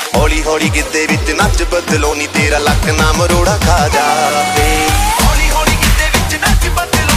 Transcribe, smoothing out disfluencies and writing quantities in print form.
हौली हौली गिद्धे विच नच बदलो नी तेरा लक ना मरोड़ा खा जावे। हौली हौली गिद्धे विच नच बदलो